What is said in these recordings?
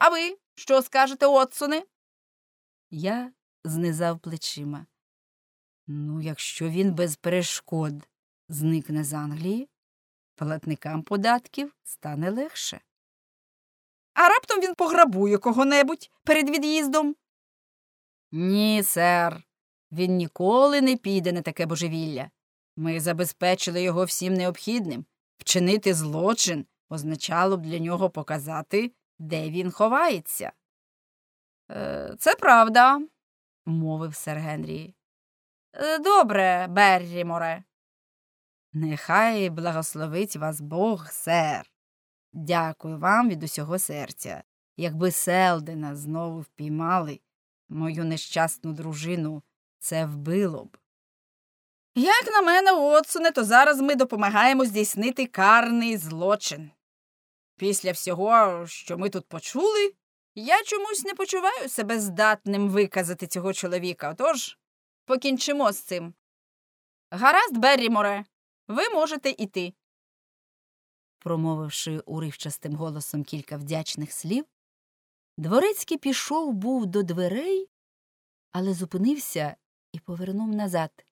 А ви що скажете, Уотсоне? Я знизав плечима. Якщо він без перешкод зникне з Англії, платникам податків стане легше. А раптом він пограбує кого-небудь перед від'їздом? Ні, сер, він ніколи не піде на таке божевілля. Ми забезпечили його всім необхідним. Вчинити злочин означало б для нього показати, де він ховається. Це правда, мовив сер Генрі. Добре, Берріморе. Нехай благословить вас Бог, сер. Дякую вам від усього серця. Якби Селдена знову впіймали, мою нещасну дружину це вбило б. Як на мене, Уотсоне, то зараз ми допомагаємо здійснити карний злочин. Після всього, що ми тут почули, я чомусь не почуваю себе здатним виказати цього чоловіка. Отож, покінчимо з цим. Гаразд, Берріморе, ви можете іти. Промовивши уривчастим голосом кілька вдячних слів, дворецький пішов був до дверей, але зупинився і повернув назад.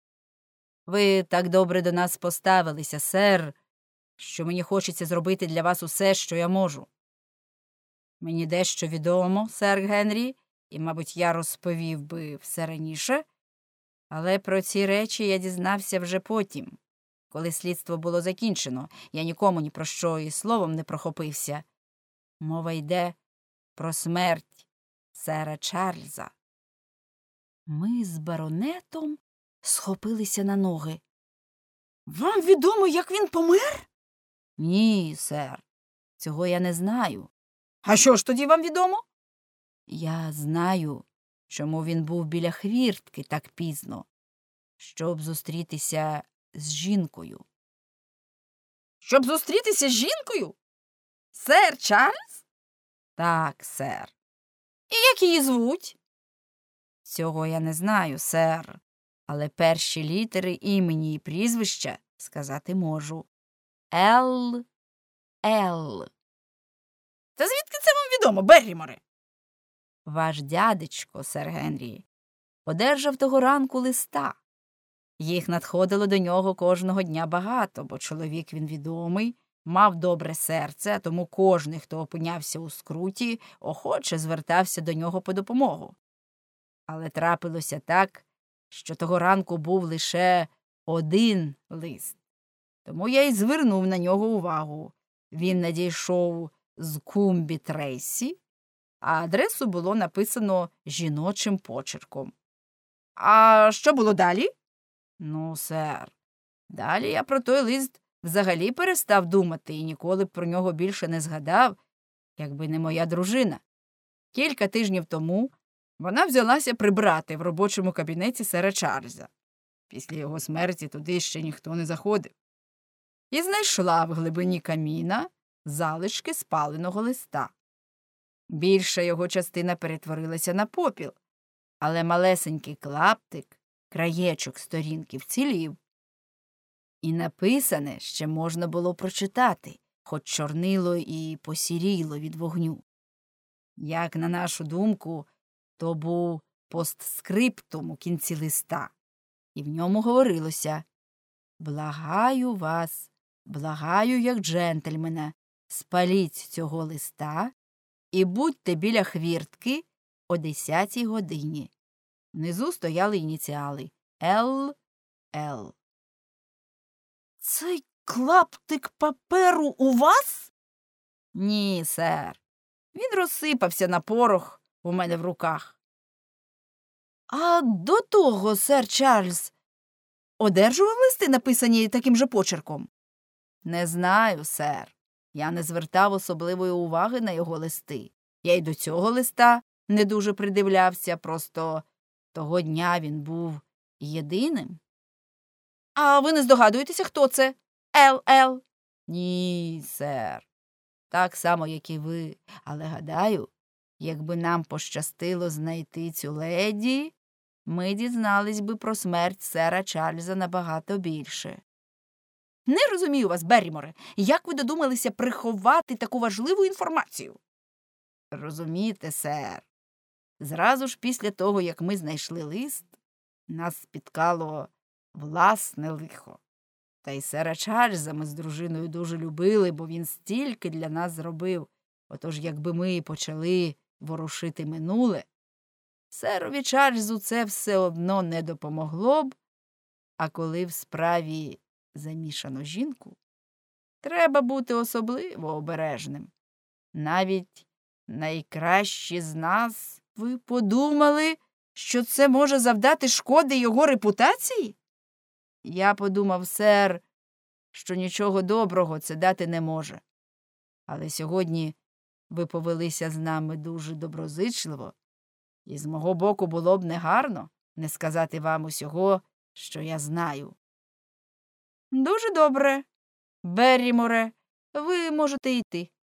Ви так добре до нас поставилися, сер, що мені хочеться зробити для вас усе, що я можу. Мені дещо відомо, сер Генрі, і, мабуть, я розповів би все раніше, але про ці речі я дізнався вже потім. Коли слідство було закінчено, я нікому ні про що і словом не прохопився. Мова йде про смерть сера Чарльза. Ми з баронетом схопилися на ноги. Вам відомо, як він помер? Ні, сер, цього я не знаю. А що ж тоді вам відомо? Я знаю, чому він був біля хвіртки так пізно, щоб зустрітися з жінкою. Щоб зустрітися з жінкою? Сер Чарльз? Так, сер. І як її звуть? Цього я не знаю, сер, але перші літери імені і прізвища сказати можу. Л. Та звідки це вам відомо, Берріморе? Ваш дядечко, сер Генрі, одержав того ранку листа. Їх надходило до нього кожного дня багато, бо чоловік він відомий, мав добре серце, а тому кожний, хто опинявся у скруті, охоче звертався до нього по допомогу. Але трапилося так, що того ранку був лише один лист. Тому я й звернув на нього увагу. Він надійшов з Кумбі Трейсі, а адресу було написано жіночим почерком. А що було далі? Ну, сер, далі я про той лист взагалі перестав думати і ніколи б про нього більше не згадав, якби не моя дружина. Кілька тижнів тому вона взялася прибрати в робочому кабінеті сера Чарльза. Після його смерті туди ще ніхто не заходив. І знайшла в глибині каміна залишки спаленого листа. Більша його частина перетворилася на попіл, але малесенький клаптик, краєчок сторінки вцілів. І написане ще можна було прочитати, хоч чорнило і посіріло від вогню. Як на нашу думку, то був постскриптум у кінці листа, і в ньому говорилося: «Благаю вас, благаю як джентльмена, спаліть цього листа і будьте біля хвіртки о 10-й годині». Внизу стояли ініціали Л.Л. «Цей клаптик паперу у вас?» «Ні, сер. Він розсипався на порох у мене в руках». «А до того сер Чарльз одержував листи, написані таким же почерком?» «Не знаю, сер. Я не звертав особливої уваги на його листи. Я й до цього листа не дуже придивлявся, просто того дня він був єдиним». «А ви не здогадуєтеся, хто це? Л.Л.?» «Ні, сер. Так само, як і ви. Але, гадаю, якби нам пощастило знайти цю леді, ми дізнались би про смерть сера Чарльза набагато більше». «Не розумію вас, Берріморе. Як ви додумалися приховати таку важливу інформацію?» Розумієте, сер, зразу ж після того, як ми знайшли лист, нас спіткало власне лихо. Та й сера Чарльза ми з дружиною дуже любили, бо він стільки для нас зробив. Отож, якби ми почали ворушити минуле, серові Чарльзу це все одно не допомогло б, а коли в справі замішано жінку, треба бути особливо обережним. Навіть найкращі з нас, ви подумали, що це може завдати шкоди його репутації? Я подумав, сер, що нічого доброго це дати не може. Але сьогодні ви повелися з нами дуже доброзичливо, і з мого боку було б негарно не сказати вам усього, що я знаю. Дуже добре, Берріморе, ви можете йти.